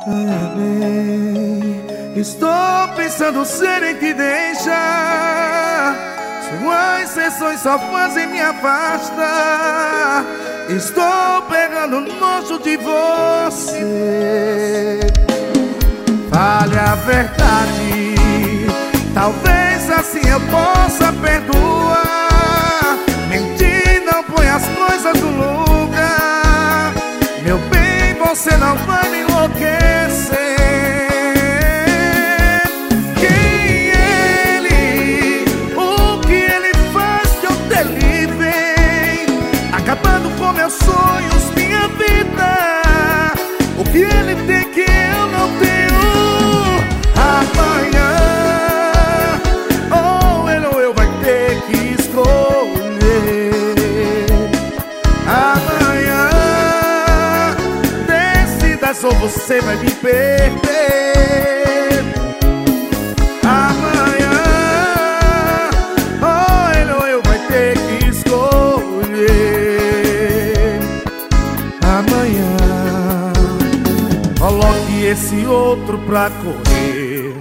Bem, estou pensando ser em te deixar. Suas sessões só fazem me afastar. Estou pegando nojo de você. Fale a verdade, talvez assim eu possa perdoar. Mentir não põe as coisas no lugar. Meu bem, você não vai me enlouquecer. Quem ele? O que ele faz que eu dele vem? Acabando com meus sonhos, minha vida. O que ele tem que eu não tenho? Amanhã, ou ele ou eu vai ter que escolher. Amanhã, decida ou você vai me perder. Amanhã, ou ele ou eu vai ter que escolher. Amanhã, coloque esse outro pra correr.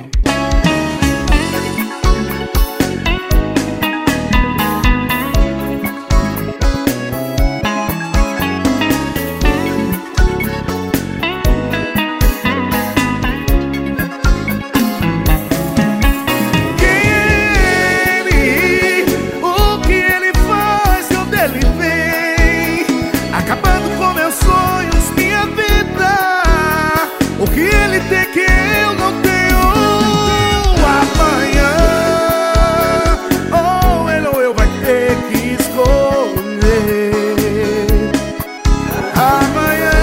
Quem ele? O que ele faz que eu dele vem? Acabando com meus sonhos, minha vida. O que ele tem que eu não tenho? Amanhã, ou ele ou eu vai ter que escolher. Amanhã,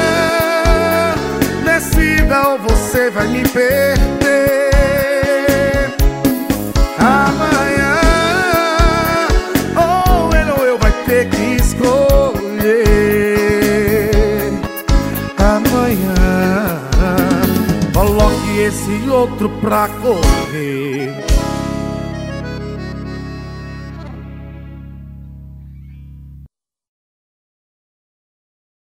decida ou você vai me perder. Amanhã, ou ele ou eu vai ter que escolher. Amanhã, coloque esse outro pra correr.